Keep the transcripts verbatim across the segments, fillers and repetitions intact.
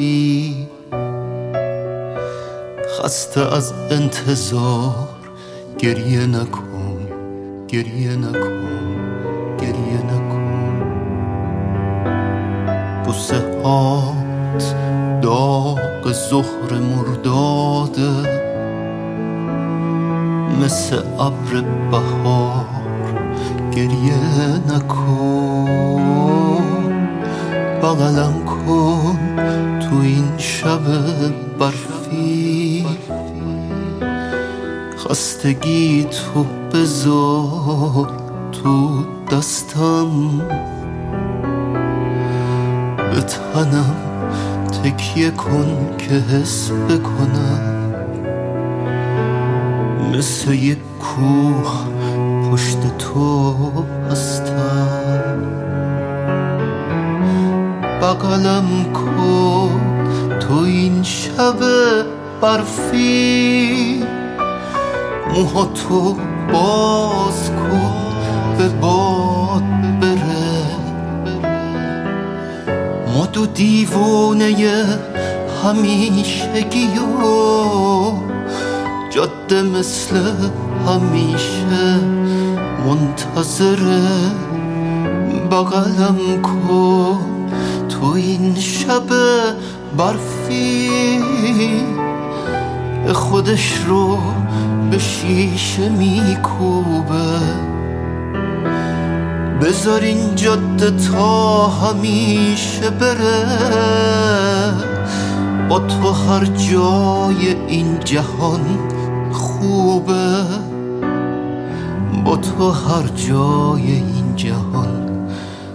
برفی، خسته از انتظار گریه نکن، گریه نکن، گریه نکن. بوسه هات داغ ظهر مرداده، مثل ابر بهار گریه نکن. بغلم کن تو این شب برفی، خستگی تو بذار تو دستم، به تنم تکیه کن که حس بکنم، مثل یک کوه پشت تو هستم. بغلم کن تو این شب برفی، موهاتو باز کن به باد بره. ما دو دیوانه همیشگی و جاده مثل همیشه منتظره. بغلم کن تو این شب برفی، خودش رو به شیشه میکوبه. بذار این جاده تا همیشه بره، با تو هر جای این جهان خوبه، با تو هر جای این جهان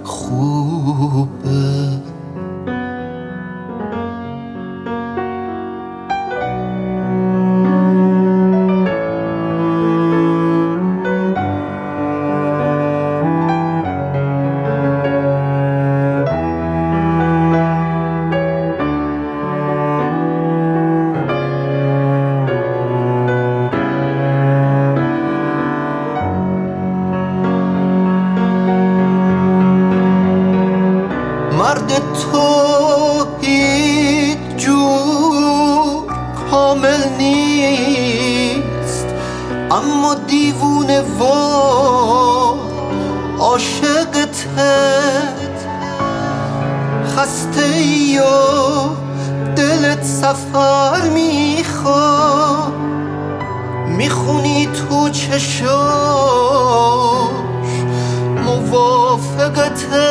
خوبه. مرد تو هیچ جور کامل نیست، اما دیوونه و عاشقته. خسته ای و دلت سفر میخواد، میخونی تو چشاش موافقته.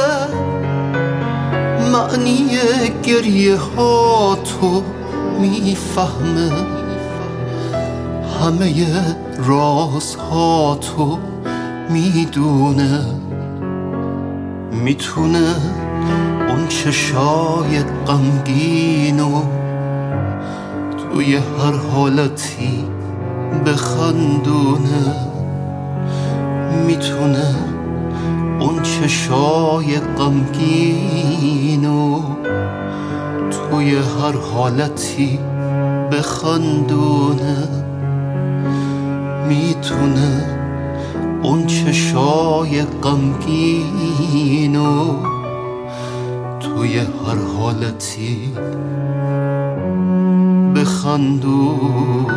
معنی گریه ها تو میفهمه، همه راز ها تو میدونه. میتونه اون چشای غمگینو توی هر حالتی بخندونه. میتونه اون چشای غمگینو توی هر حالتی بخندونه. میتونه اون چشای غمگینو توی هر حالتی بخندونه.